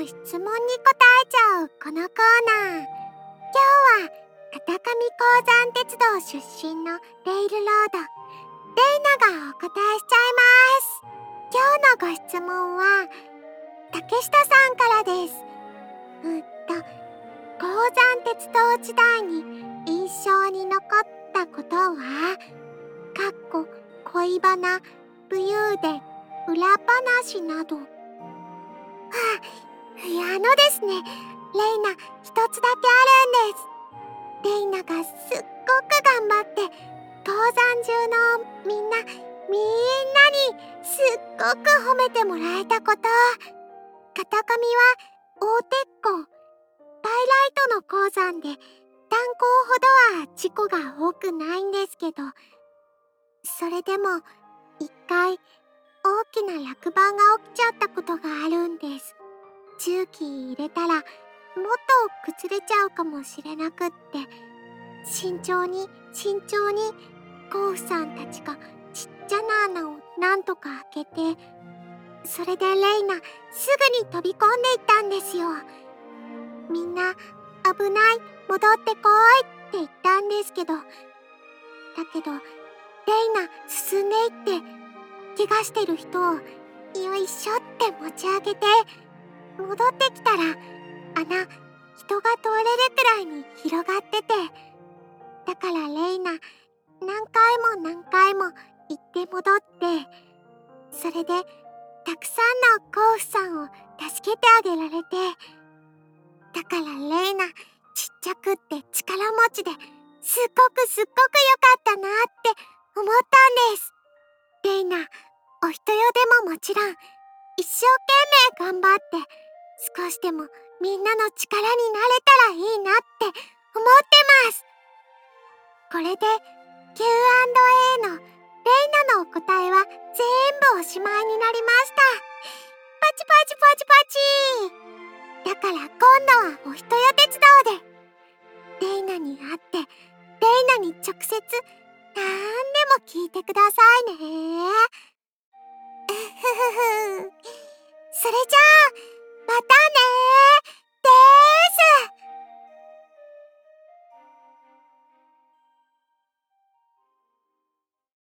の質問に答えちゃうこのコーナー。今日は片上鉱山鉄道出身のレイルロード、レイナがお答えしちゃいます。今日のご質問は竹下さんからです。鉱山鉄道時代に印象に残ったことは恋バナ、武勇伝、裏話など。ですね、レイナ一つだけあるんです。レイナがすっごく頑張って鉱山中のみんなにすっごく褒めてもらえたこと。片上は大鉄鋼、パイライトの鉱山で炭鉱ほどは事故が多くないんですけど、それでも一回大きな落盤が起きちゃったことがあるんです。重機入れたらもっと崩れちゃうかもしれなくって、慎重にコウさんたちがちっちゃな穴をなんとか開けて、それでレイナすぐに飛び込んでいったんですよ。みんな危ない、戻ってこいって言ったんですけど、だけどレイナ進んでいって怪我してる人をよいしょって持ち上げて、戻ってきたら穴、人が通れるくらいに広がってて、だからレイナ何回も行って戻って、それでたくさんのコウフさんを助けてあげられて、だからレイナちっちゃくって力持ちですっごく良かったなって思ったんです。レイナお人よでももちろん一生懸命頑張って少しでもみんなの力になれたらいいなって思ってます。これで Q&A のレイナのお答えは全部おしまいになりました。パチパチパチパチ。だから今度はお人よ鉄道でレイナに会ってレイナに直接なんでも聞いてくださいね。それじゃあ